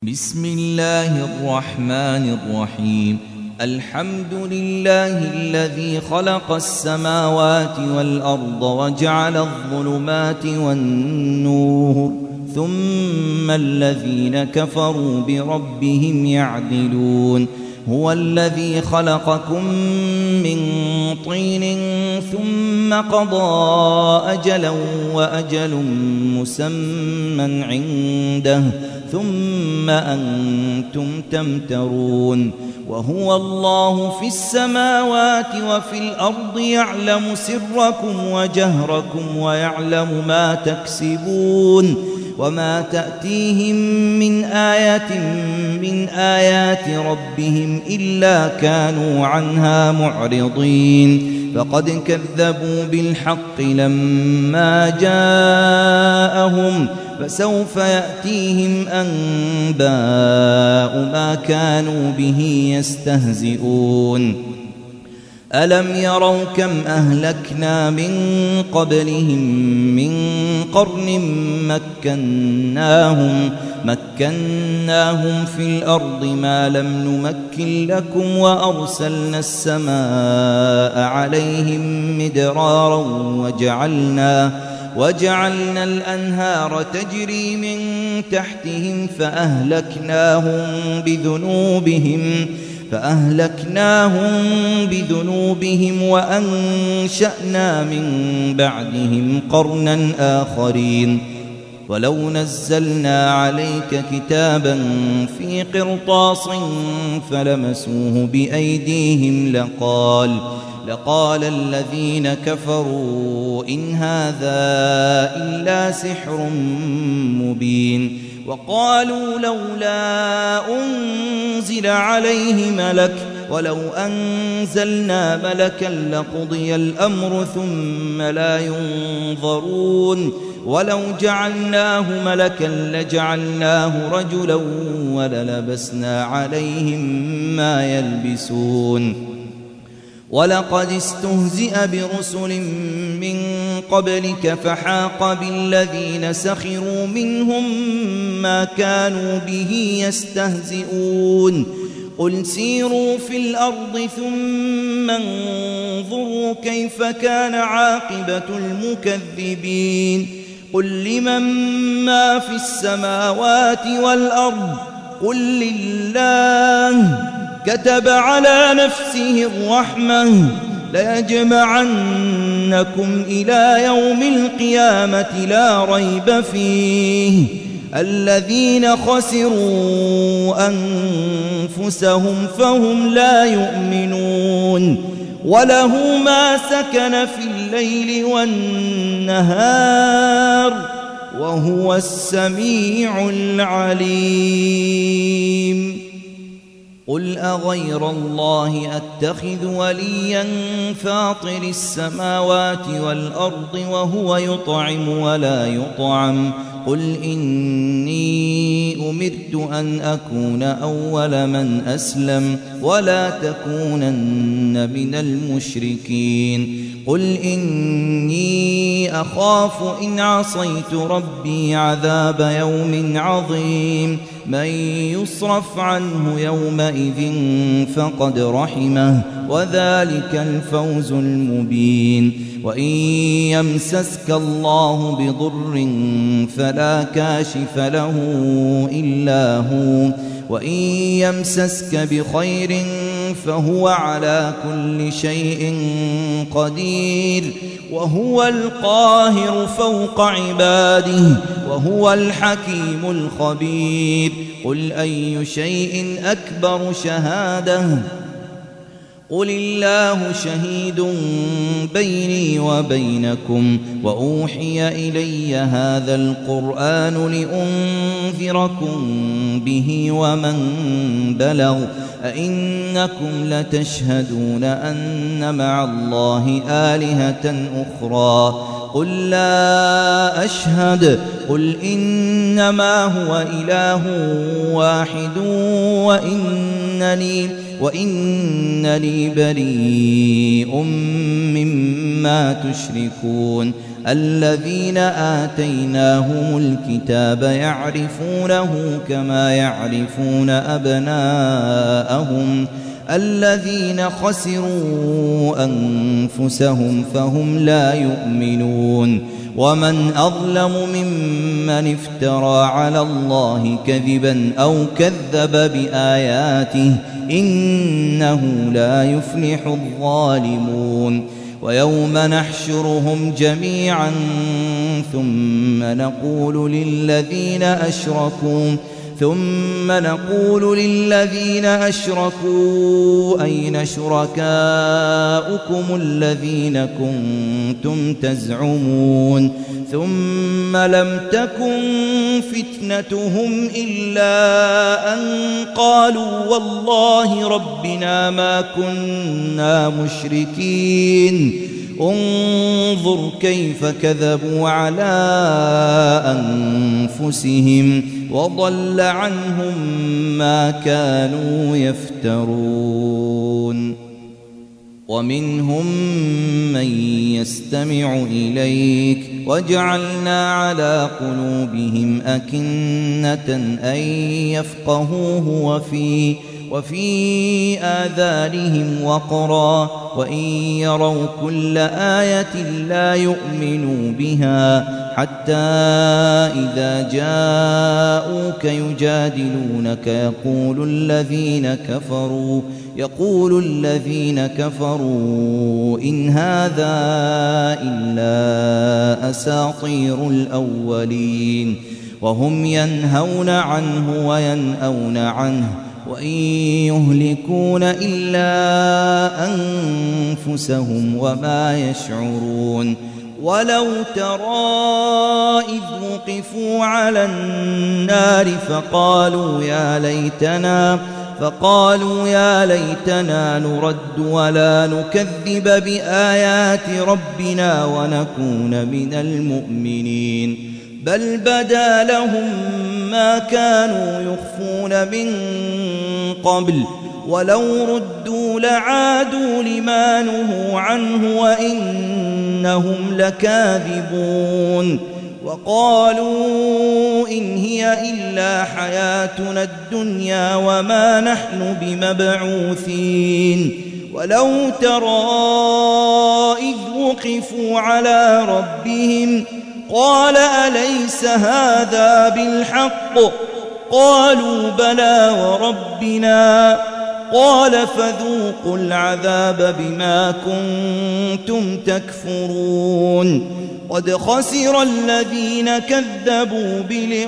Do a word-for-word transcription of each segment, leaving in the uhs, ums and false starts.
بسم الله الرحمن الرحيم. الحمد لله الذي خلق السماوات والأرض وجعل الظلمات والنور ثم الذين كفروا بربهم يعدلون. هو الذي خلقكم من طين ثم قضى أجلا وأجل مسمى عنده ثم أنتم تمترون. وهو الله في السماوات وفي الأرض يعلم سركم وجهركم ويعلم ما تكسبون. وما تأتيهم من آية من آيات ربهم إلا كانوا عنها معرضين. فقد كذبوا بالحق لما جاءهم فسوف يأتيهم أنباء ما كانوا به يستهزئون. ألم يروا كم أهلكنا من قبلهم من قرن مكناهم مكناهم في الأرض ما لم نمكن لكم وأرسلنا السماء عليهم مدرارا وجعلنا وجعلنا الأنهار تجري من تحتهم فأهلكناهم بذنوبهم فأهلكناهم بذنوبهم وأنشأنا من بعدهم قرنا آخرين. ولو نزلنا عليك كتابا في قرطاس فلمسوه بأيديهم لقال لقال الذين كفروا إن هذا إلا سحر مبين. وقالوا لولا أنزل عليه ملك ولو أنزلنا ملكا لقضي الأمر ثم لا ينظرون. ولو جعلناه ملكا لجعلناه رجلا وللبسنا عليهم ما يلبسون. ولقد استهزئ برسل من قبلك فحاق بالذين سخروا منهم ما كانوا به يستهزئون. قل سيروا في الأرض ثم انظروا كيف كان عاقبة المكذبين. قل لمن ما في السماوات والأرض قل لله كتب على نفسه الرحمة ليجمعنكم إلى يوم القيامة لا ريب فيه. الذين خسروا أنفسهم فهم لا يؤمنون. وله ما سكن في الليل والنهار وهو السميع العليم. قل أغير الله أتخذ وليا فاطر السماوات والأرض وهو يطعم ولا يطعم. قل إني أمرت أن أكون أول من أسلم ولا تكونن من المشركين. قل إني أخاف إن عصيت ربي عذاب يوم عظيم. من يصرف عنه يومئذ فقد رحمه وذلك الفوز المبين. وإن يمسسك الله بضر فلا كاشف له إلا هو وإن يمسسك بخير فهو على كل شيء قدير. وهو القاهر فوق عباده وهو الحكيم الخبير. قل أي شيء أكبر شهادة قل الله شهيد بيني وبينكم. وأوحي إلي هذا القرآن لأنذركم به ومن بلغ. أئنكم لتشهدون أن مع الله آلهة أخرى قل لا أشهد. قل إنما هو إله واحد وإنني وإنني بريء مما تشركون. الذين آتيناهم الكتاب يعرفونه كما يعرفون أبناءهم الذين خسروا أنفسهم فهم لا يؤمنون ومن أظلم ممن افترى على الله كذبا أو كذب بآياته إنه لا يفلح الظالمون ويوم نحشرهم جميعا ثم نقول للذين أشركوا ثم نقول للذين أشركوا أين شركاؤكم الذين كنتم تزعمون ثم لم تكن فتنتهم إلا أن قالوا والله ربنا ما كنا مشركين انظر كيف كذبوا على أنفسهم وضل عنهم ما كانوا يفترون ومنهم من يستمع إليك وجعلنا على قلوبهم أكنة أن يفقهوه وفي وفي آذانهم وقرا وإن يروا كل آية لا يؤمنوا بها حتى إذا جاءوك يجادلونك يقول الذين كفروا يقول الذين كفروا إن هذا إلا أساطير الأولين وهم ينهون عنه وينأون عنه وإن يهلكون إلا أنفسهم وما يشعرون ولو ترى إذ وقفوا على النار فقالوا يا ليتنا فقالوا يا ليتنا نرد ولا نكذب بآيات ربنا ونكون من المؤمنين بل بدا لهم ما كانوا يخفون من قبل ولو ردوا لعادوا لما نهوا عنه وإنهم لكاذبون وقالوا إن هي إلا حياتنا الدنيا وما نحن بمبعوثين ولو ترى إذ وقفوا على ربهم قال أليس هذا بالحق قالوا بلى وربنا قال فذوقوا العذاب بما كنتم تكفرون قد خسر الذين كذبوا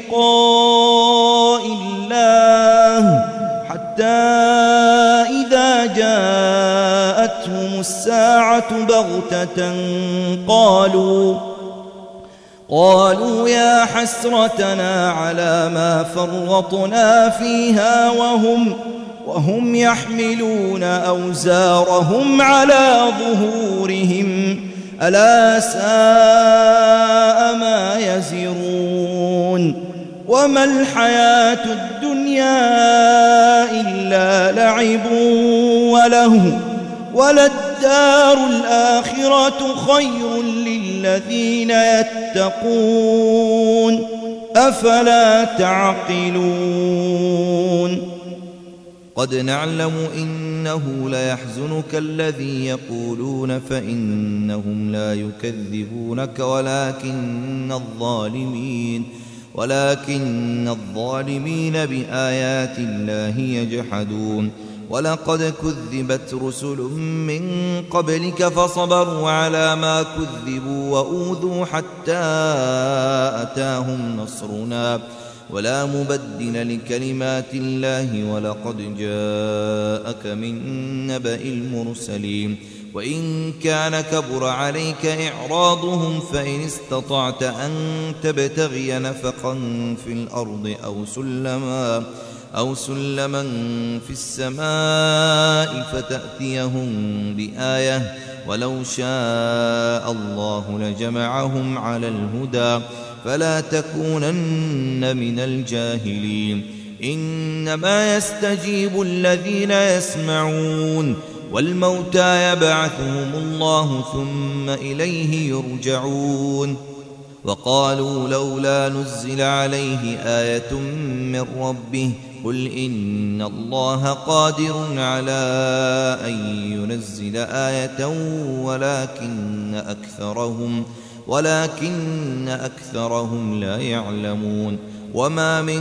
بلقاء الله حتى إذا جاءتهم الساعة بغتة قالوا قالوا يا حسرتنا على ما فرطنا فيها وهم وهم يحملون أوزارهم على ظهورهم ألا ساء ما يزرون وما الحياة الدنيا إلا لعب وله وللدار الآخرة خير للذين يتقون أفلا تعقلون قد نعلم إنه ليحزنك الذي يقولون فإنهم لا يكذبونك ولكن الظالمين ولكن الظالمين بآيات الله يجحدون ولقد كذبت رسل من قبلك فصبروا على ما كذبوا وأوذوا حتى أتاهم نصرنا ولا مبدل لكلمات الله ولقد جاءك من نبأ المرسلين وإن كان كبر عليك إعراضهم فإن استطعت أن تبتغي نفقا في الأرض أو سلما أو سلما في السماء فتأتيهم بآية ولو شاء الله لجمعهم على الهدى فلا تكونن من الجاهلين إنما يستجيب الذين يسمعون والموتى يبعثهم الله ثم إليه يرجعون وقالوا لولا نزل عليه آية من ربه قل إن الله قادر على أن ينزل آية ولكن أكثرهم ولكن أكثرهم لا يعلمون وما من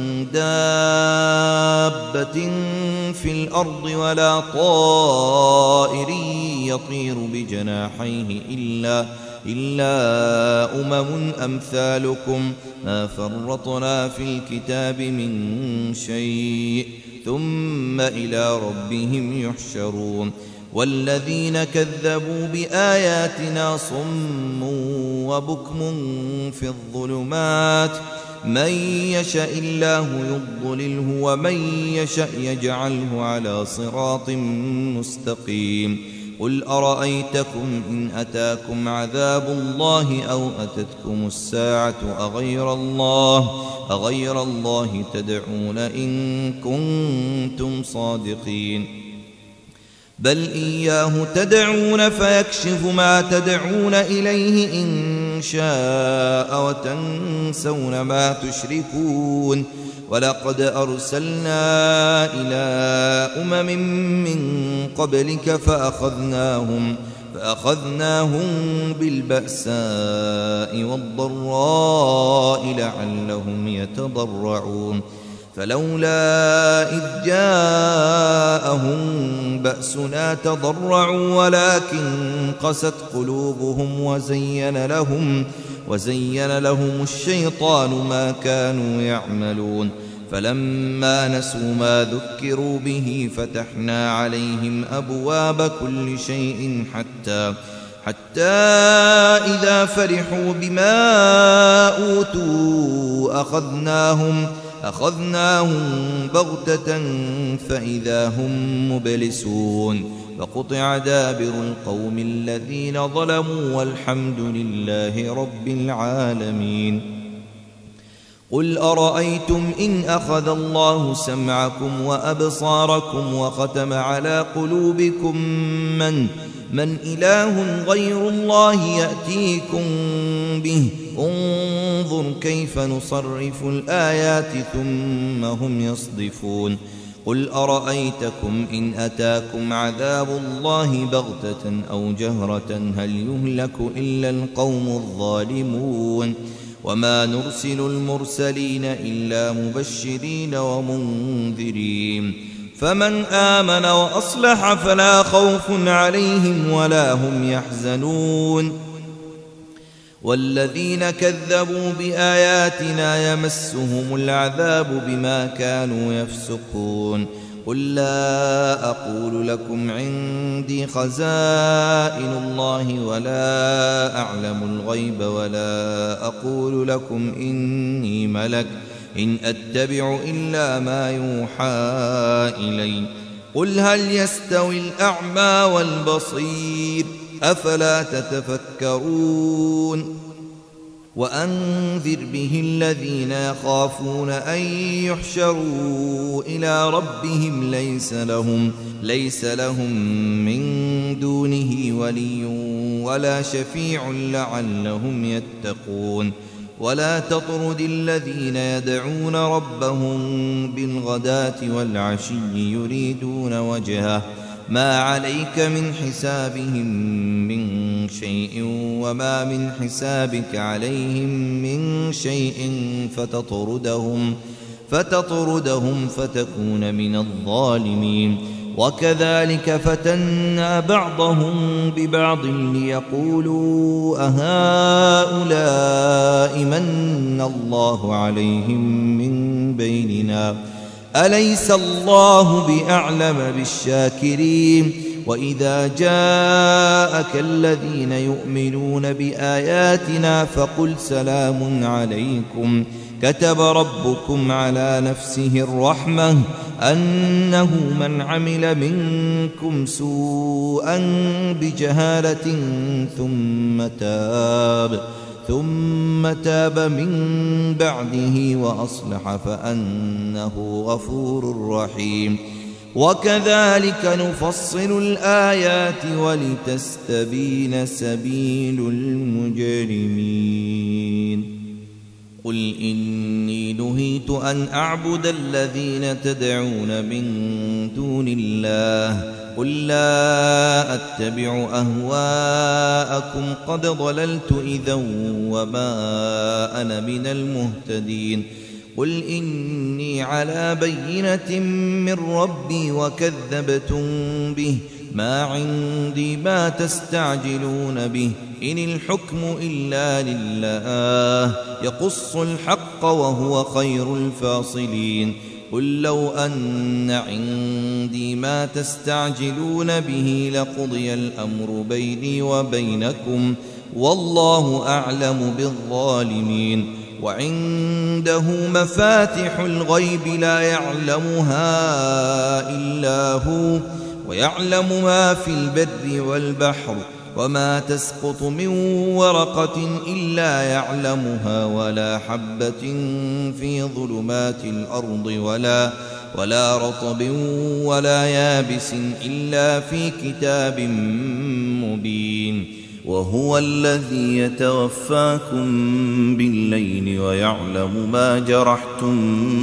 دابة في الأرض ولا طائر يطير بجناحيه إلا إلا أمم أمثالكم ما فرطنا في الكتاب من شيء ثم إلى ربهم يحشرون والذين كذبوا بآياتنا صم وبكم في الظلمات من يشاء الله يضلله ومن يشاء يجعله على صراط مستقيم قل أرأيتكم إن أتاكم عذاب الله أو أتتكم الساعة أغير الله أغير الله تدعون إن كنتم صادقين بل إياه تدعون فيكشف ما تدعون إليه إن شاء وتنسون ما تشركون ولقد أرسلنا إلى أمم من قبلك فأخذناهم فأخذناهم بالبأساء والضراء لعلهم يتضرعون فلولا إذ جاءهم بأسنا تضرعوا ولكن قست قلوبهم وزين لهم وزين لهم الشيطان ما كانوا يعملون فلما نسوا ما ذكروا به فتحنا عليهم أبواب كل شيء حتى حتى إذا فرحوا بما أوتوا أخذناهم أخذناهم بغتة فإذا هم مبلسون فقطع دابر القوم الذين ظلموا والحمد لله رب العالمين قل أرأيتم إن أخذ الله سمعكم وأبصاركم وختم على قلوبكم من من إله غير الله يأتيكم به انظر كيف نصرف الآيات ثم هم يصدفون قل أرأيتكم إن أتاكم عذاب الله بغتة أو جهرة هل يهلك إلا القوم الظالمون وما نرسل المرسلين إلا مبشرين ومنذرين فمن آمن وأصلح فلا خوف عليهم ولا هم يحزنون والذين كذبوا بآياتنا يمسهم العذاب بما كانوا يفسقون قل لا أقول لكم عندي خزائن الله ولا أعلم الغيب ولا أقول لكم إني ملك إن أتبع إلا ما يوحى إلي قل هل يستوي الأعمى والبصير أفلا تتفكرون وأنذر به الذين يخافون أن يحشروا إلى ربهم ليس لهم ليس لهم من دونه ولي ولا شفيع لعلهم يتقون ولا تطرد الذين يدعون ربهم بالغداة والعشي يريدون وجهه ما عليك من حسابهم من شيء وما من حسابك عليهم من شيء فتطردهم فتطردهم فتكون من الظالمين وكذلك فتنا بعضهم ببعض ليقولوا أهؤلاء من الله عليهم من بيننا أليس الله بأعلم بالشاكرين وإذا جاءك الذين يؤمنون بآياتنا فقل سلام عليكم كتب ربكم على نفسه الرحمة أنه من عمل منكم سوءا بجهالة ثم تاب ثم تاب من بعده وأصلح فأنه غفور رحيم وكذلك نفصل الآيات ولتستبين سبيل المجرمين قل إني نهيت أن أعبد الذين تدعون من دون الله قل لا أتبع أهواءكم قد ضللت إذا وما أنا من المهتدين قل إني على بينة من ربي وكذبتم به ما عندي ما تستعجلون به إن الحكم إلا لله يقص الحق وهو خير الفاصلين قل لو أن عندي ما تستعجلون به لقضي الأمر بيني وبينكم والله أعلم بالظالمين وعنده مفاتح الغيب لا يعلمها إلا هو ويعلم ما في البر والبحر وما تسقط من ورقة إلا يعلمها ولا حبة في ظلمات الأرض ولا ولا رطب ولا يابس إلا في كتاب مبين وهو الذي يتوفاكم بالليل ويعلم ما جرحتم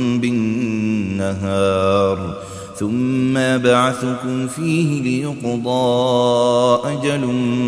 بالنهار ثم يبعثكم فيه ليقضى أجل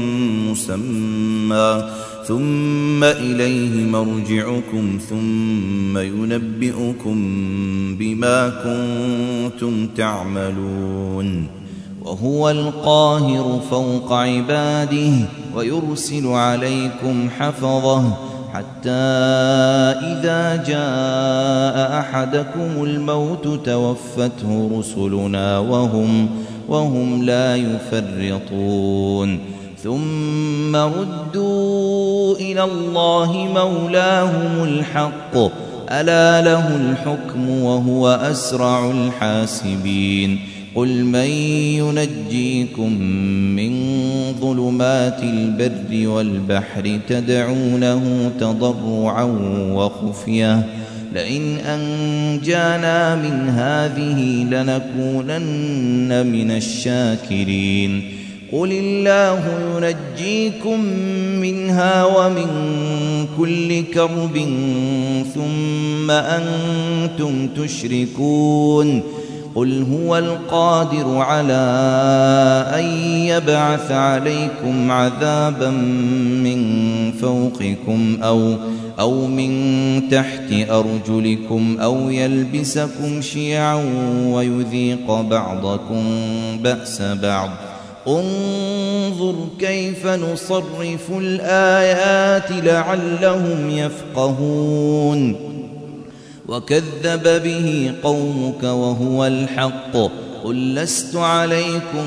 مسمى ثم إليه مرجعكم ثم ينبئكم بما كنتم تعملون وهو القاهر فوق عباده ويرسل عليكم حفظه حتى إذا جاء أحدكم الموت توفته رسلنا وهم, وهم لا يفرطون ثم ردوا إلى الله مولاهم الحق ألا له الحكم وهو أسرع الحاسبين قل من ينجيكم من ظلمات البر والبحر تدعونه تضرعا وخفية لئن أنجانا من هذه لنكونن من الشاكرين قل الله ينجيكم منها ومن كل كرب ثم أنتم تشركون قل هو القادر على أن يبعث عليكم عذابا من فوقكم أو, أو من تحت أرجلكم أو يلبسكم شيعا ويذيق بعضكم بأس بعض انظر كيف نصرف الآيات لعلهم يفقهون وكذب به قومك وهو الحق قل لست عليكم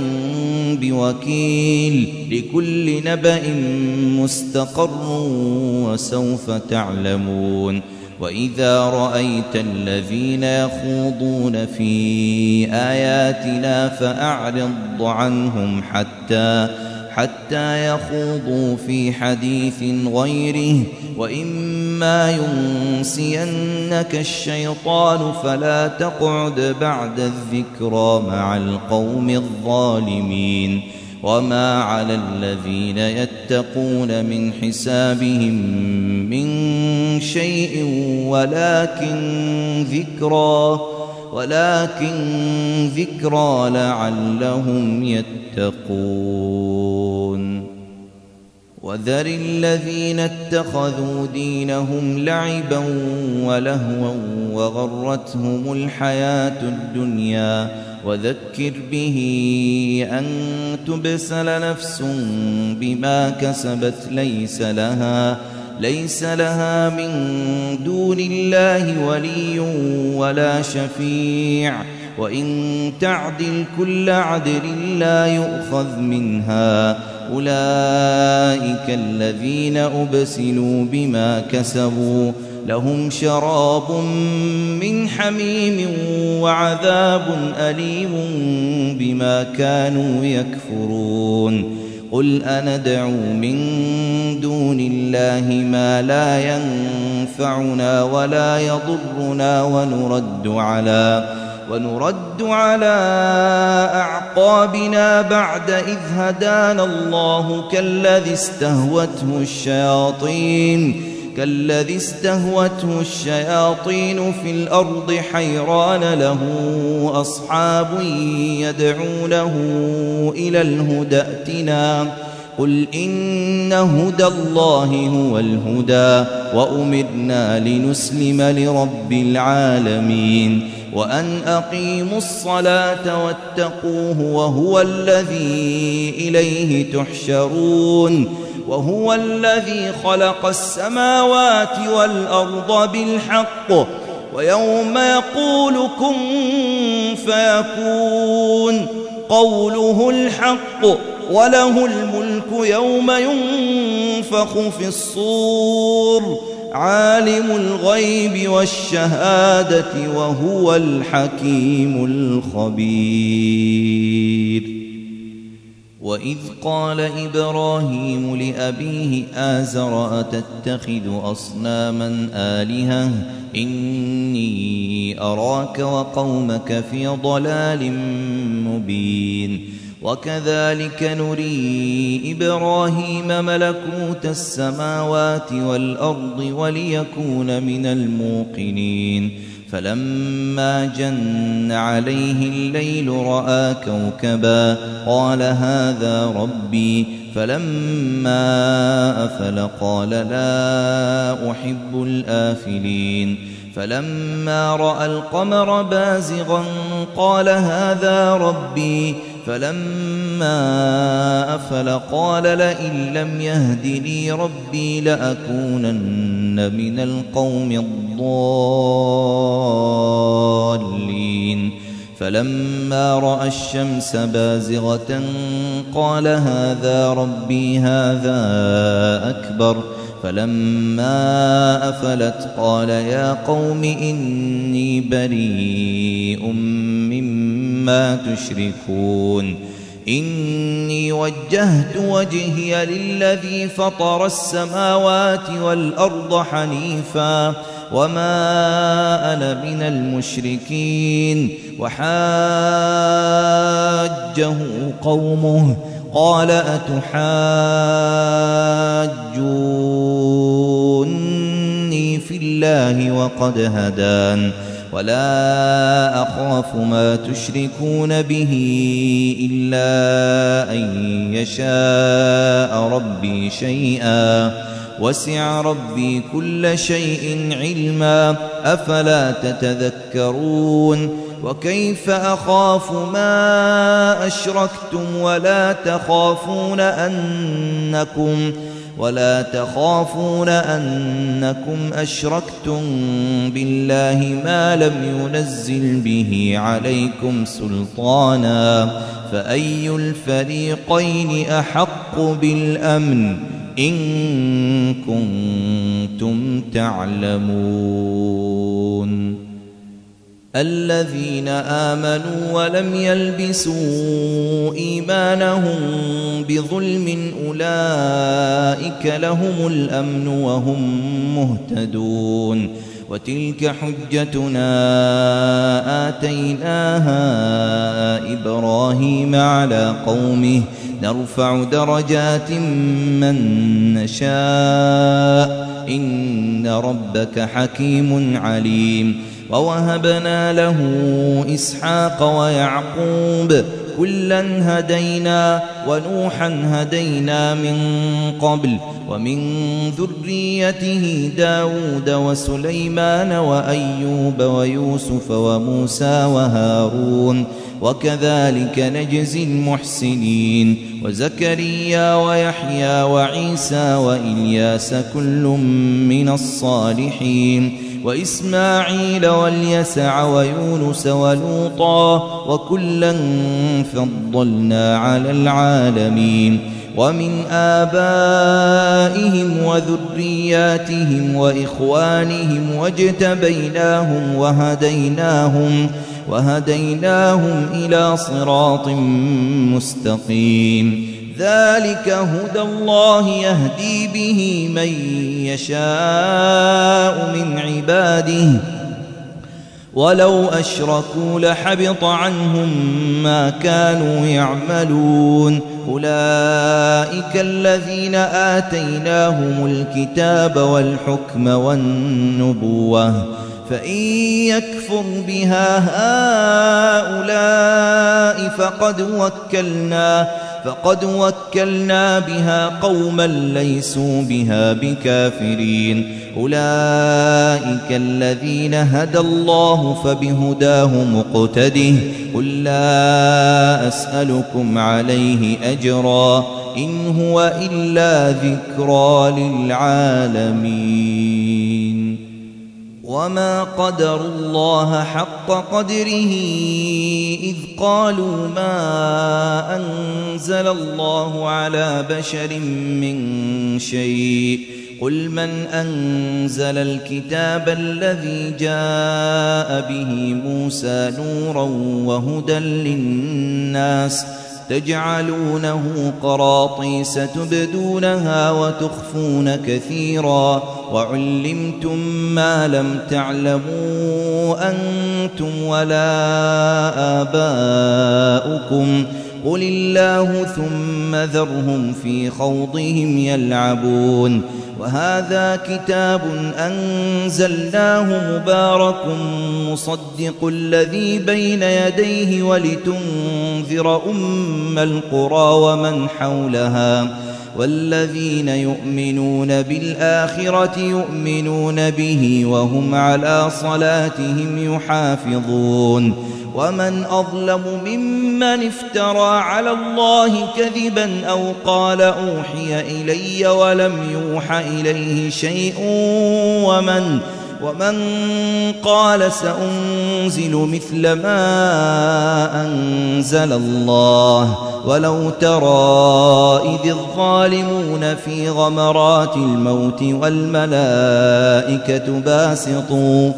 بوكيل لكل نبأ مستقر وسوف تعلمون وإذا رأيت الذين يخوضون في آياتنا فأعرض عنهم حتى حتى يخوضوا في حديث غيره وإما ينسينك الشيطان فلا تقعد بعد الذكرى مع القوم الظالمين وما على الذين يتقون من حسابهم من شيء ولكن ذكرى ولكن ذكرى لعلهم يتقون وذر الذين اتخذوا دينهم لعبا ولهوا وغرتهم الحياة الدنيا وذكر به أن تبسل نفس بما كسبت ليس لها ليس لها من دون الله ولي ولا شفيع وإن تعدل كل عدل لا يؤخذ منها أولئك الذين أبسلوا بما كسبوا لهم شراب من حميم وعذاب أليم بما كانوا يكفرون قل أندعو من دون الله ما لا ينفعنا ولا يضرنا ونرد على ونرد على أعقابنا بعد إذ هدانا الله كالذي استهوته الشياطين كالذي استهوته الشياطين في الأرض حيران له أصحاب يدعونه إلى الهدى ائتنا قل إن هدى الله هو الهدى وأمرنا لنسلم لرب العالمين وأن أقيموا الصلاة واتقوه وهو الذي إليه تحشرون وهو الذي خلق السماوات والأرض بالحق ويوم يقول كن فيكون قوله الحق وله الملك يوم ينفخ في الصور عالم الغيب والشهادة وهو الحكيم الخبير. وإذ قال إبراهيم لأبيه آزر أتتخذ أصناما آلهة إني أراك وقومك في ضلال مبين. وكذلك نري إبراهيم ملكوت السماوات والأرض وليكون من الموقنين فلما جن عليه الليل رأى كوكبا قال هذا ربي فلما أفل قال لا أحب الآفلين فلما رأى القمر بازغا قال هذا ربي فلما أفل قال لئن لم يهدني ربي لأكونن من القوم الضالين فلما رأى الشمس بازغة قال هذا ربي هذا أكبر فلما أفلت قال يا قوم إني بريء مما تشركون إني وجهت وجهي للذي فطر السماوات والأرض حنيفا وما أنا من المشركين وحاجه قومه قال أتحاجوني في الله وقد هدان ولا أخاف ما تشركون به إلا أن يشاء ربي شيئا وسع ربي كل شيء علما أفلا تتذكرون وكيف أخاف ما أشركتم ولا تخافون أنكم ولا تخافون أنكم أشركتم بالله ما لم ينزل به عليكم سلطانا فأي الفريقين أحق بالأمن إن كنتم تعلمون الذين آمنوا ولم يلبسوا إيمانهم بظلم أولئك لهم الأمن وهم مهتدون وتلك حجتنا آتيناها إبراهيم على قومه نرفع درجات من نشاء إن ربك حكيم عليم ووهبنا له إسحاق ويعقوب كلا هدينا ونوحا هدينا من قبل ومن ذريته داود وسليمان وأيوب ويوسف وموسى وهارون وكذلك نجزي المحسنين وزكريا ويحيى وعيسى وإلياس كل من الصالحين وإسماعيل واليسع ويونس ولوطا وكلا فضلنا على العالمين ومن آبائهم وذرياتهم وإخوانهم واجتبيناهم وهديناهم وهديناهم إلى صراط مستقيم ذلك هدى الله يهدي به من يشاء من عباده ولو أشركوا لحبط عنهم ما كانوا يعملون أولئك الذين آتيناهم الكتاب والحكم والنبوة فإن يكفر بها هؤلاء فقد وكلنا فقد وكلنا بها قوما ليسوا بها بكافرين أولئك الذين هدى الله فبهداه مقتده قل لا أسألكم عليه أجرا إن هو إلا ذكرى للعالمين وما قدروا الله حق قدره إذ قالوا ما أنزل الله على بشر من شيء قل من أنزل الكتاب الذي جاء به موسى نورا وهدى للناس تجعلونه قراطيس تبدونها وتخفون كثيرا وعلمتم ما لم تعلموا أنتم ولا آباؤكم قل الله ثم ذرهم في خوضهم يلعبون وهذا كتاب أنزلناه مبارك مصدق الذي بين يديه ولتنذر أم القرى ومن حولها والذين يؤمنون بالآخرة يؤمنون به وهم على صلاتهم يحافظون ومن أظلم ممن افترى على الله كذبا أو قال أوحي إلي ولم يوح إليه شيء ومن ومن قال سأنزل مثل ما أنزل الله ولو ترى إذ الظالمون في غمرات الموت والملائكة باسطوا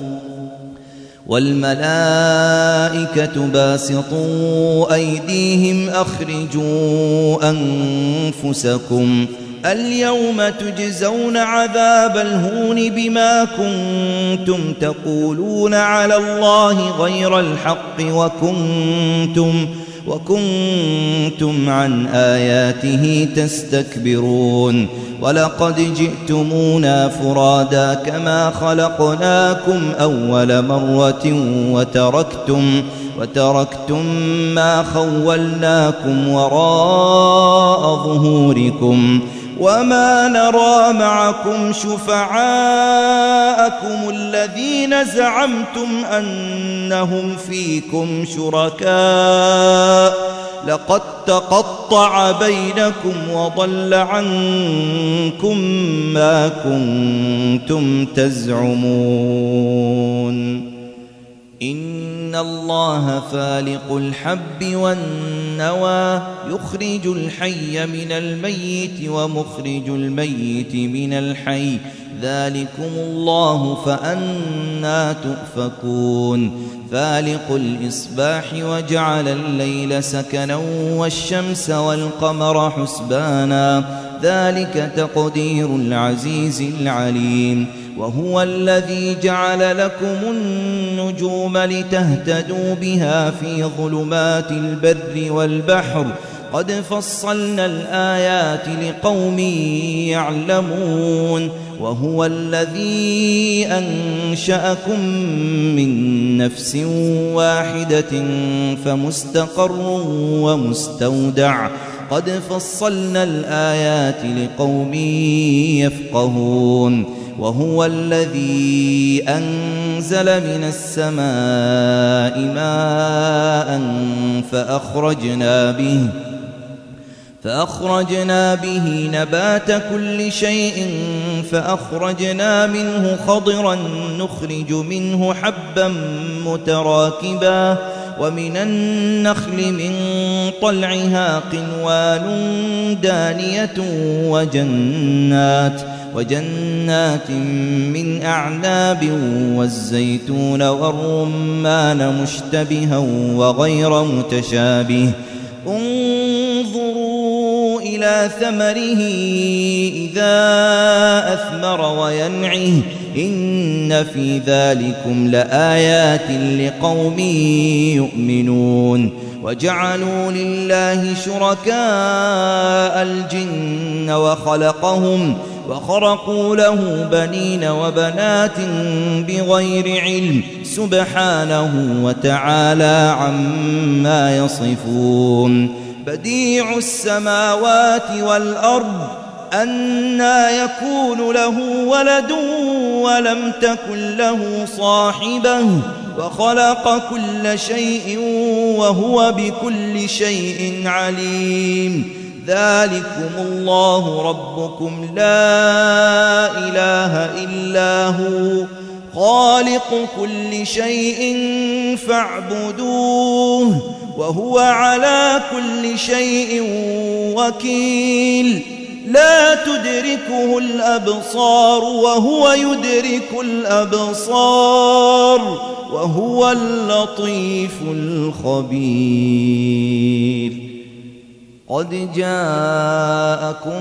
والملائكة باسطوا أيديهم أخرجوا أنفسكم اليوم تجزون عذاب الهون بما كنتم تقولون على الله غير الحق وكنتم وكنتم عن آياته تستكبرون ولقد جئتمونا فرادا كما خلقناكم أول مرة وتركتم وتركتم ما خولناكم وراء ظهوركم وما نرى معكم شفعاءكم الذين زعمتم أنهم فيكم شركاء لقد تقطع بينكم وضل عنكم ما كنتم تزعمون إن الله فالق الحب والنوى يخرج الحي من الميت ومخرج الميت من الحي ذلكم الله فأنى تؤفكون فالق الإصباح وجعل الليل سكنا والشمس والقمر حسبانا ذلك تقدير العزيز العليم وهو الذي جعل لكم النجوم لتهتدوا بها في ظلمات البر والبحر قد فصلنا الآيات لقوم يعلمون وهو الذي أنشأكم من نفس واحدة فمستقر ومستودع قد فصلنا الآيات لقوم يفقهون وهو الذي أنزل من السماء ماء فأخرجنا به فأخرجنا به نبات كل شيء فأخرجنا منه خضرا نخرج منه حبا متراكبا ومن النخل من طلعها قنوان دانية وجنات وجنات من أعناب والزيتون والرمان مشتبها وغير متشابه انظروا إلى ثمره إذا أثمر وينعه إن في ذلكم لآيات لقوم يؤمنون وجعلوا لله شركاء الجن وخلقهم وخرقوا له بنين وبنات بغير علم سبحانه وتعالى عما يصفون بديع السماوات والأرض أنى يكون له ولد ولم تكن له صاحبة وخلق كل شيء وهو بكل شيء عليم ذلكم الله ربكم لا إله إلا هو خالق كل شيء فاعبدوه وهو على كل شيء وكيل لا تدركه الأبصار وهو يدرك الأبصار وهو اللطيف الخبير قد جاءكم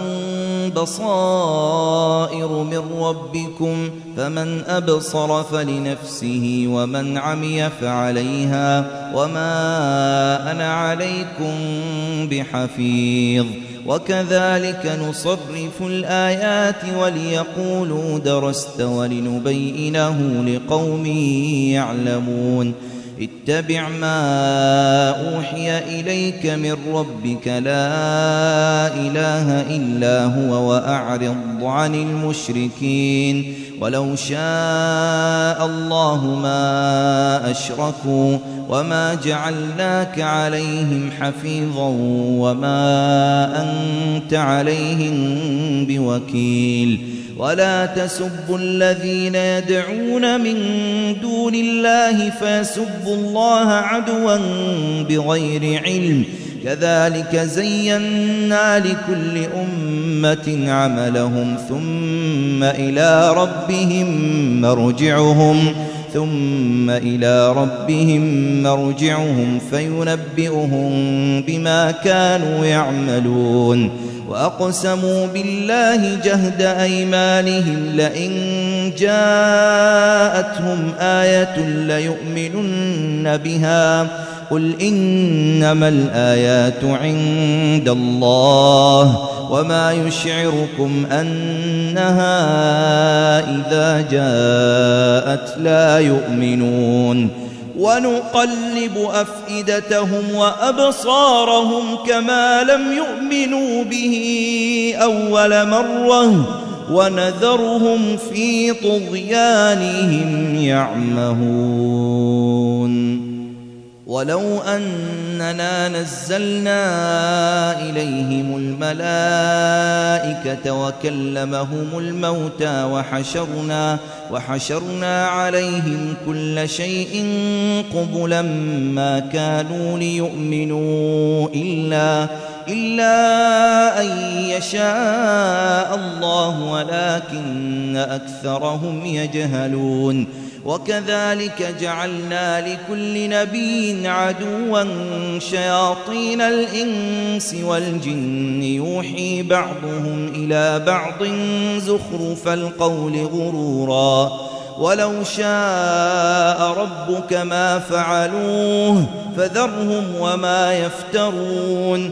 بصائر من ربكم فمن أبصر فلنفسه ومن عمي فعليها وما أنا عليكم بحفيظ وكذلك نصرف الآيات وليقولوا درست ولنبينه لقوم يعلمون اتبع ما أوحي إليك من ربك لا إله إلا هو وأعرض عن المشركين ولو شاء الله ما أشركوا وما جعلناك عليهم حفيظا وما أنت عليهم بوكيل ولا تسبوا الذين يدعون من دون الله فيسبوا الله عدوا بغير علم كذلك زينا لكل أمة عملهم ثم إلى ربهم مرجعهم ثم إلى ربهم مرجعهم فينبئهم بما كانوا يعملون وأقسموا بالله جهد أيمانهم لئن جاءتهم آية ليؤمنن بها قل إنما الآيات عند الله وما يشعركم أنها إذا جاءت لا يؤمنون ونقلب أفئدتهم وأبصارهم كما لم يؤمنوا به أول مرة ونذرهم في طغيانهم يعمهون ولو أننا نزلنا إليهم الملائكة وكلمهم الموتى وحشرنا, وحشرنا عليهم كل شيء قبلا ما كانوا ليؤمنوا إلا, إلا أن يشاء الله ولكن أكثرهم يجهلون وكذلك جعلنا لكل نبي عدوا شياطين الإنس والجن يوحي بعضهم إلى بعض زخرف القول غرورا ولو شاء ربك ما فعلوه فذرهم وما يفترون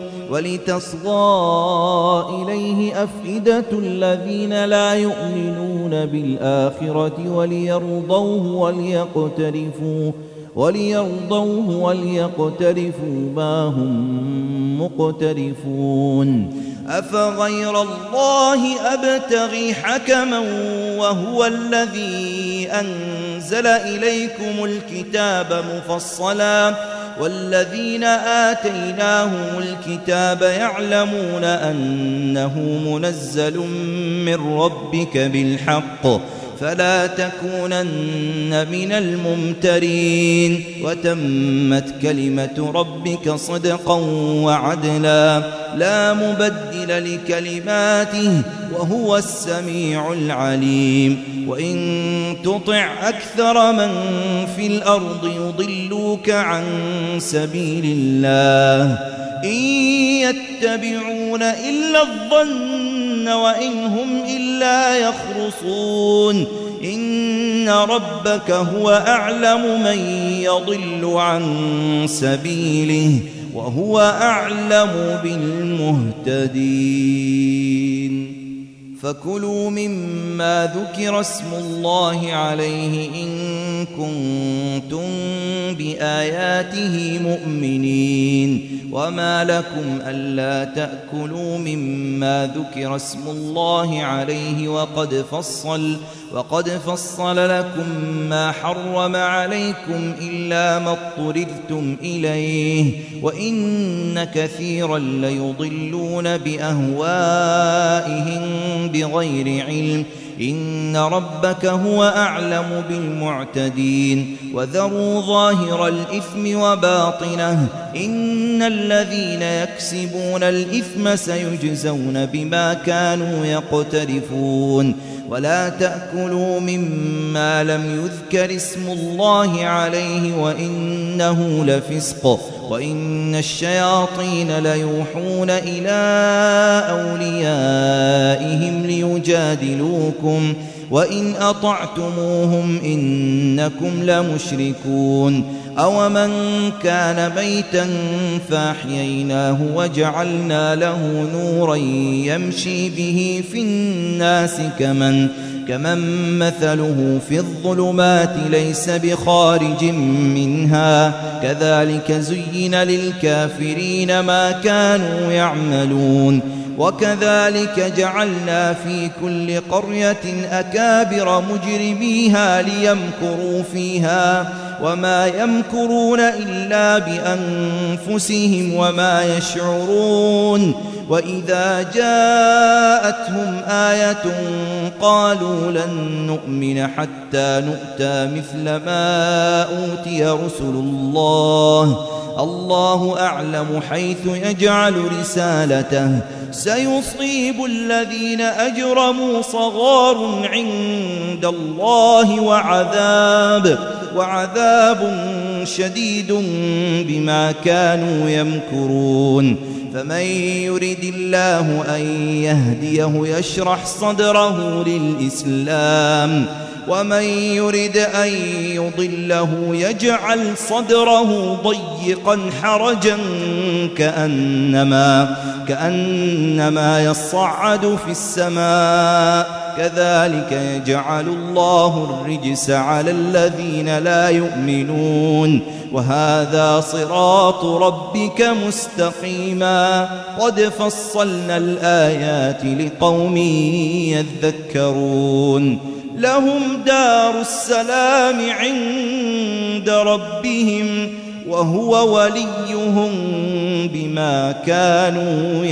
ولتصغى إليه أفئدة الذين لا يؤمنون بالآخرة وليرضوه وليقترفوا وليرضوه وليقترفوا ما هم مقترفون أفغير الله أبتغي حكما وهو الذي أنزل إليكم الكتاب مفصلا والذين آتيناهم الكتاب يعلمون أنه منزل من ربك بالحق فلا تكونن من الممترين وتمت كلمة ربك صدقا وعدلا لا مبدل لكلماته وهو السميع العليم وإن تطع أكثر من في الأرض يضلوك عن سبيل الله إن يتبعون إلا الظن وإن هم إلا يخرصون إن ربك هو أعلم من يضل عن سبيله وهو أعلم بالمهتدين. فكلوا مما ذكر اسم الله عليه إن كنتم بآياته مؤمنين. وما لكم ألا تأكلوا مما ذكر اسم الله عليه وقد فصل وقد فصل لكم ما حرم عليكم إلا ما اضطررتم إليه وإن كثيرا ليضلون بأهوائهم بغير علم. إن ربك هو أعلم بالمعتدين. وذروا ظاهر الإثم وباطنه إن الذين يكسبون الإثم سيجزون بما كانوا يقترفون. ولا تأكلوا مما لم يذكر اسم الله عليه وإنه لفسق وإن الشياطين ليوحون إلى أوليائهم ليجادلوكم وإن أطعتموهم إنكم لمشركون. أومن كان ميتا فأحييناه وجعلنا له نورا يمشي به في الناس كمن كمن مثله في الظلمات ليس بخارج منها كذلك زين للكافرين ما كانوا يعملون. وكذلك جعلنا في كل قرية أكابر مجرميها ليمكروا فيها وما يمكرون إلا بأنفسهم وما يشعرون. وإذا جاءتهم آية قالوا لن نؤمن حتى نؤتى مثل ما أوتي رسل الله الله أعلم حيث يجعل رسالته سيصيب الذين أجرموا صغار عند الله وعذاب وعذاب شديد بما كانوا يمكرون. فمن يرد الله أن يهديه يشرح صدره للإسلام ومن يرد أن يضله يجعل صدره ضيقا حرجا كأنما, كأنما يصعد في السماء كذلك يجعل الله الرجس على الذين لا يؤمنون. وهذا صراط ربك مستقيما قد فصلنا الآيات لقوم يذكرون. لهم دار السلام عند ربهم وهو وليهم بما كانوا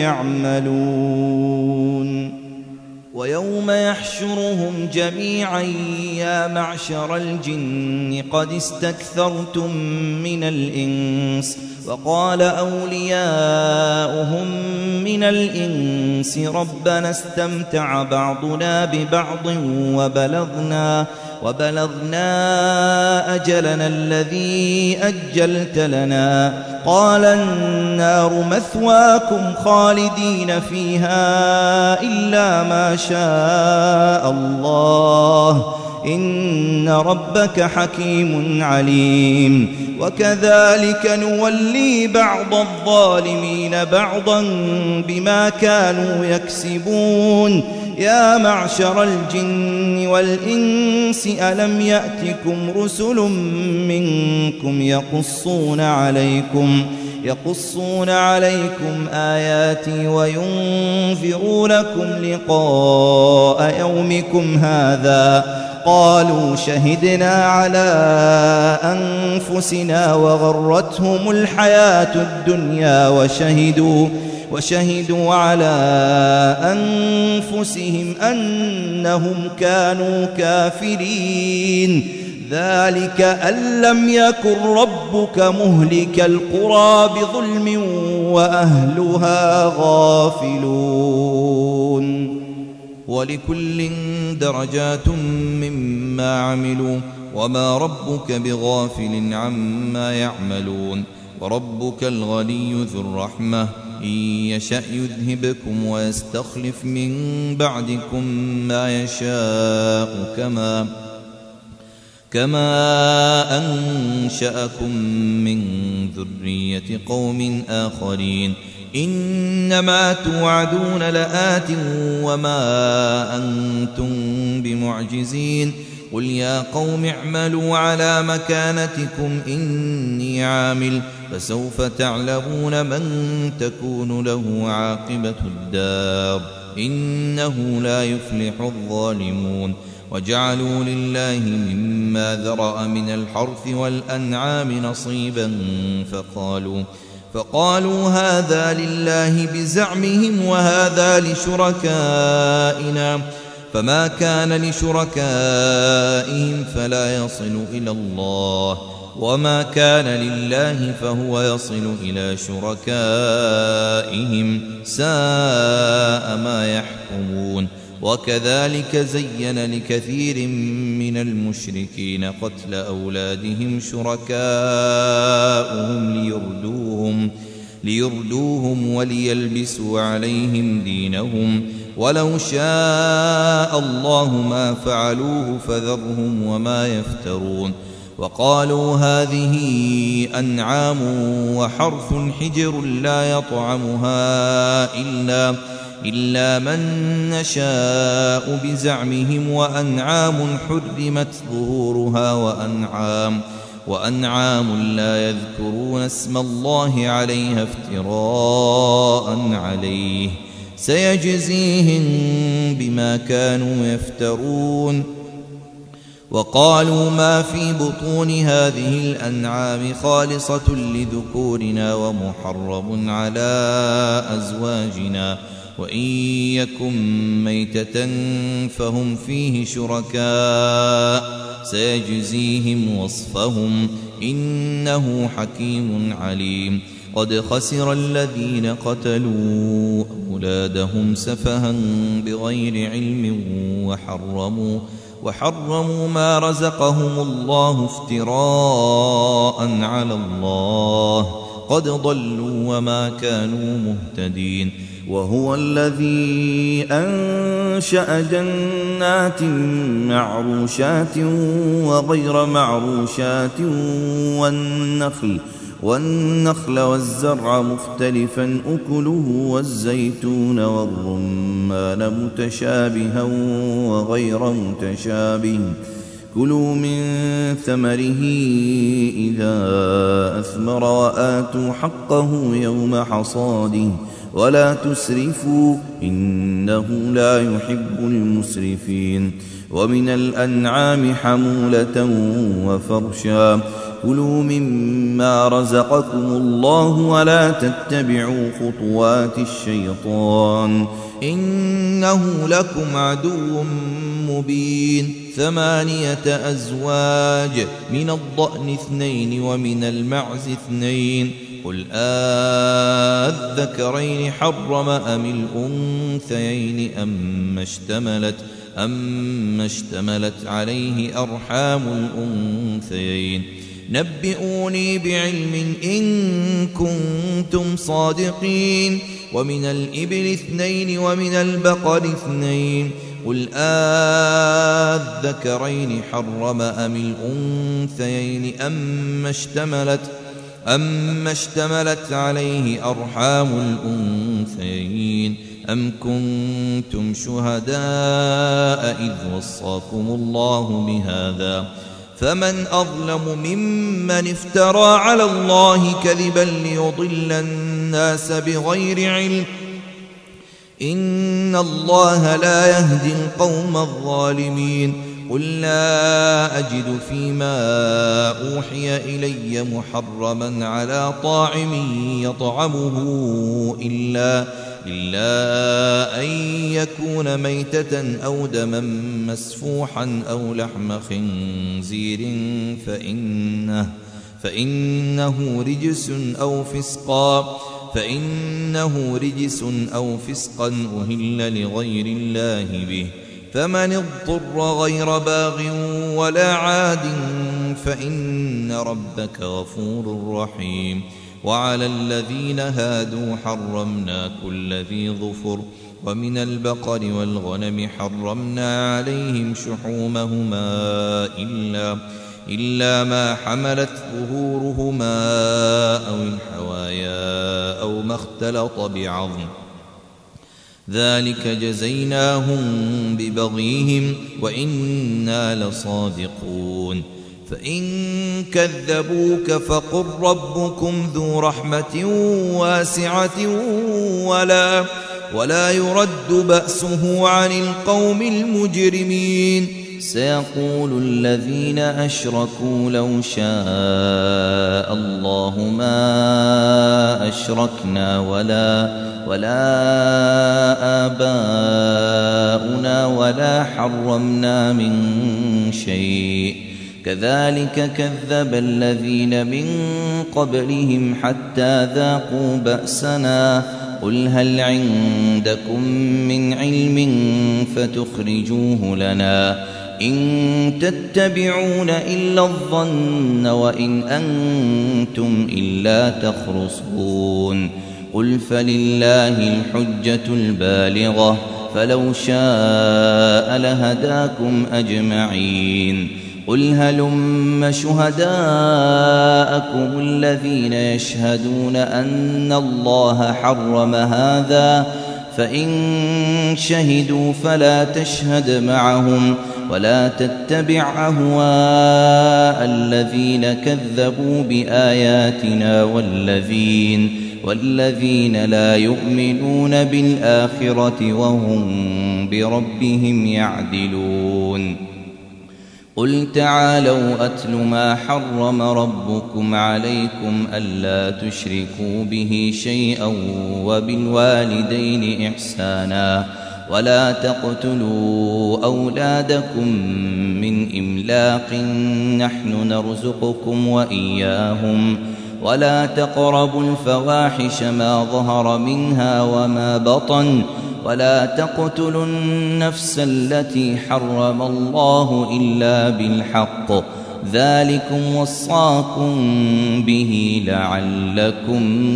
يعملون. ويوم يحشرهم جميعا يا معشر الجن قد استكثرتم من الإنس وقال أولياؤهم من الإنس ربنا استمتع بعضنا ببعض وبلغنا وبلغنا أجلنا الذي أجلت لنا قال النار مثواكم خالدين فيها إلا ما شاء الله إن ربك حكيم عليم. وكذلك نولي بعض الظالمين بعضا بما كانوا يكسبون. يا معشر الجن والإنس ألم يأتكم رسل منكم يقصون عليكم يقصون عليكم آياتي وينذرونكم لقاء يومكم هذا قالوا شهدنا على أنفسنا وغرتهم الحياة الدنيا وشهدوا وشهدوا على أنفسهم أنهم كانوا كافرين. ذلك أن لم يكن ربك مهلك القرى بظلم وأهلها غافلون. ولكل درجات مما عملوا وما ربك بغافل عما يعملون. وربك الغني ذو الرحمة إن يشأ يذهبكم ويستخلف من بعدكم ما يشاء كما كما أنشأكم من ذرية قوم آخرين إنما توعدون لآت وما أنتم بمعجزين قل يا قوم اعملوا على مكانتكم إني عامل فسوف تعلمون من تكون له عاقبة الدار إنه لا يفلح الظالمون وجعلوا لله مما ذرأ من الحرث والأنعام نصيبا فقالوا فقالوا هذا لله بزعمهم وهذا لشركائنا فما كان لشركائهم فلا يصل إلى الله وما كان لله فهو يصل إلى شركائهم ساء ما يحكمون وكذلك زين لكثير من المشركين قتل أولادهم شركاؤهم ليردوهم, ليردوهم وليلبسوا عليهم دينهم ولو شاء الله ما فعلوه فذرهم وما يفترون وقالوا هذه أنعام وحرث حجر لا يطعمها إلا إلا من نشاء بزعمهم وأنعام حرمت ظهورها وأنعام وأنعام لا يذكرون اسم الله عليها افتراء عليه سيجزيهم بما كانوا يفترون وقالوا ما في بطون هذه الأنعام خالصة لذكورنا ومحرم على أزواجنا وإن يكن ميتة فهم فيه شركاء سيجزيهم وصفهم إنه حكيم عليم قد خسر الذين قتلوا أولادهم سفها بغير علم وحرموا وحرموا ما رزقهم الله افتراء على الله قد ضلوا وما كانوا مهتدين وهو الذي أنشأ جنات معروشات وغير معروشات والنخل والنخل والزرع مختلفا أكله والزيتون والرمان متشابها وغير متشابه كلوا من ثمره إذا أثمر وآتوا حقه يوم حصاده ولا تسرفوا إنه لا يحب المسرفين ومن الأنعام حمولة وفرشا كلوا مما رزقكم الله ولا تتبعوا خطوات الشيطان إنه لكم عدو مبين ثمانية أزواج من الضأن اثنين ومن المعز اثنين قل آذكرين حرم أم الأنثيين أم اشتملت أم اشتملت عليه أرحام الأنثيين نبئوني بعلم إن كنتم صادقين ومن الإبل اثنين ومن البقر اثنين قل آذكرين حرم أم الأنثيين أم اشتملت أم اشتملت عليه أرحام الأنثيين أم كنتم شهداء إذ وصاكم الله بهذا فمن أظلم ممن افترى على الله كذبا ليضل الناس بغير علم إن الله لا يهدي القوم الظالمين قل لا أجد فيما أوحي إلي محرما على طاعم يطعمه إلا, إلا أن يكون ميتة أو دما مسفوحا أو لحم خنزير فإنه, فإنه رجس أو فسقا فإنه رجس أو فسقا أهل لغير الله به فمن اضطر غير باغ ولا عاد فإن ربك غفور رحيم وعلى الذين هادوا حرمنا كل ذي ظفر ومن البقر والغنم حرمنا عليهم شحومهما إلا, إلا ما حملت ظهورهما أو الحوايا أو ما اختلط بعظم ذلك جزيناهم ببغيهم وإنا لصادقون فإن كذبوك فقل ربكم ذو رحمة واسعة ولا, ولا يرد بأسه عن القوم المجرمين سيقول الذين أشركوا لو شاء الله ما أشركنا ولا, ولا آباؤنا ولا حرمنا من شيء كذلك كذب الذين من قبلهم حتى ذاقوا بأسنا قل هل عندكم من علم فتخرجوه لنا إن تتبعون إلا الظن وإن أنتم إلا تخرصون قل فلله الحجة البالغة فلو شاء لهداكم أجمعين قل هلم شهداءكم الذين يشهدون أن الله حرم هذا فإن شهدوا فلا تشهد معهم ولا تتبع أهواء الذين كذبوا بآياتنا والذين, والذين لا يؤمنون بالآخرة وهم بربهم يعدلون قل تعالوا أتل ما حرم ربكم عليكم ألا تشركوا به شيئا وبالوالدين إحسانا ولا تقتلوا أولادكم من إملاق نحن نرزقكم وإياهم ولا تقربوا الفواحش ما ظهر منها وما بطن ولا تقتلوا النفس التي حرم الله إلا بالحق ذلكم وصاكم به لعلكم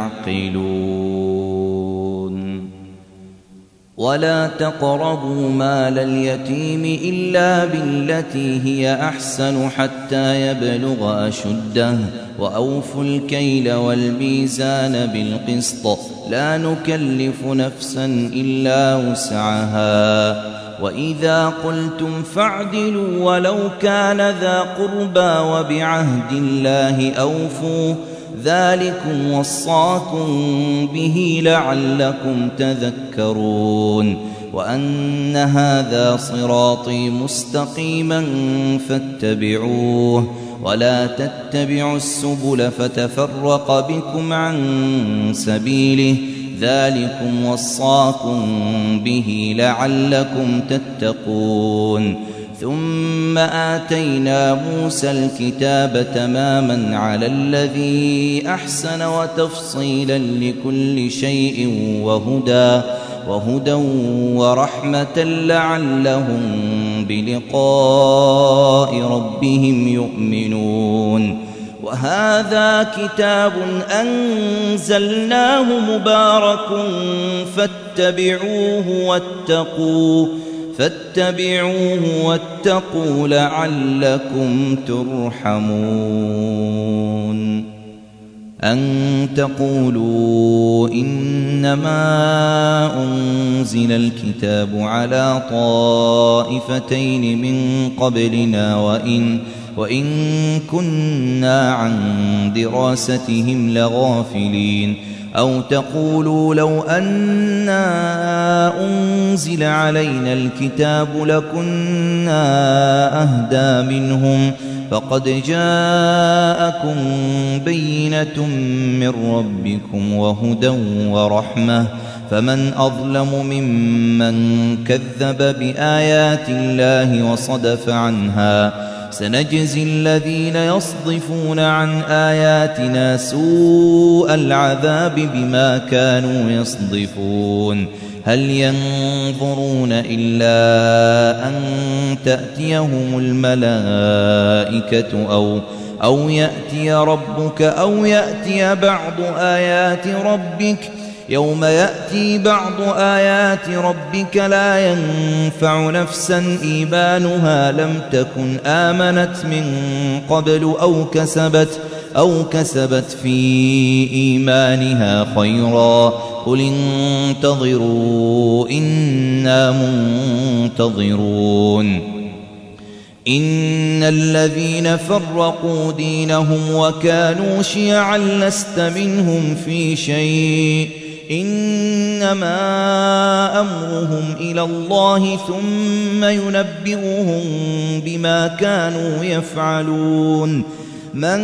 تعقلون ولا تقربوا مال اليتيم إلا بالتي هي أحسن حتى يبلغ أشده وأوفوا الكيل والميزان بالقسط لا نكلف نفسا إلا وسعها وإذا قلتم فاعدلوا ولو كان ذا قربى وبعهد الله أوفوا ذلكم وصاكم به لعلكم تذكرون وأن هذا صراطي مستقيما فاتبعوه ولا تتبعوا السبل فتفرق بكم عن سبيله ذلكم وصاكم به لعلكم تتقون ثم آتينا موسى الكتاب تماما على الذي أحسن وتفصيلا لكل شيء وهدى وهدى ورحمة لعلهم بلقاء ربهم يؤمنون وهذا كتاب أنزلناه مبارك فاتبعوه واتقوا فاتبعوه واتقوا لعلكم ترحمون أن تقولوا إنما أنزل الكتاب على طائفتين من قبلنا وإن, وإن كنا عن دراستهم لغافلين أو تقولوا لو أنا أنزل علينا الكتاب لكنا أهدى منهم فقد جاءكم بينة من ربكم وهدى ورحمة فمن أظلم ممن كذب بآيات الله وصدف عنها سنجزي الذين يصدفون عن آياتنا سوء العذاب بما كانوا يصدفون هل ينظرون إلا أن تأتيهم الملائكة أو, أو يأتي ربك أو يأتي بعض آيات ربك يوم يأتي بعض آيات ربك لا ينفع نفسا إيمانها لم تكن آمنت من قبل أو كسبت أو كسبت في إيمانها خيرا قل انتظروا إنا منتظرون إن الذين فرقوا دينهم وكانوا شيعا لست منهم في شيء إنما أمرهم إلى الله ثم ينبئهم بما كانوا يفعلون من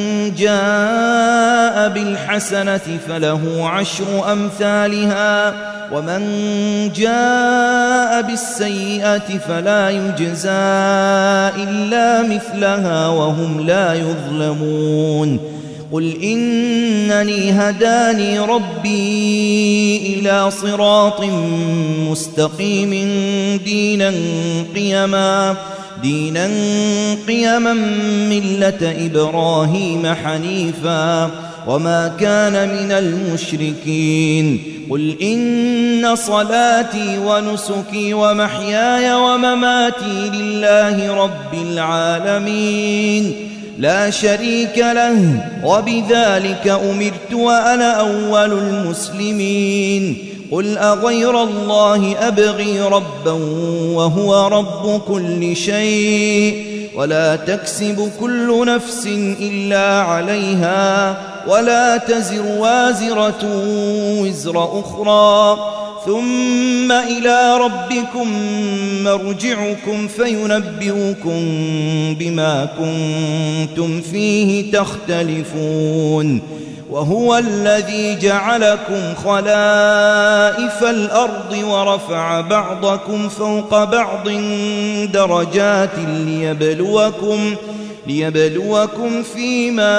جاء بالحسنة فله عشر أمثالها ومن جاء بالسيئة فلا يجزى إلا مثلها وهم لا يظلمون قل إنني هداني ربي إلى صراط مستقيم دينا قيما دينا قيما ملة إبراهيم حنيفا وما كان من المشركين قل إن صلاتي ونسكي ومحياي ومماتي لله رب العالمين لا شريك له وبذلك أمرت وأنا أول المسلمين قل أغير الله أبغي ربا وهو رب كل شيء ولا تكسب كل نفس إلا عليها ولا تزر وازرة وزر أخرى ثم إلى ربكم مرجعكم فينبئكم بما كنتم فيه تختلفون وهو الذي جعلكم خلائف الأرض ورفع بعضكم فوق بعض درجات ليبلوكم ليبلوكم فيما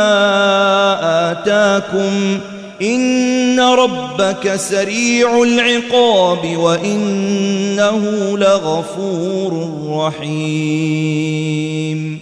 آتاكم إن ربك سريع العقاب وإنه لغفور رحيم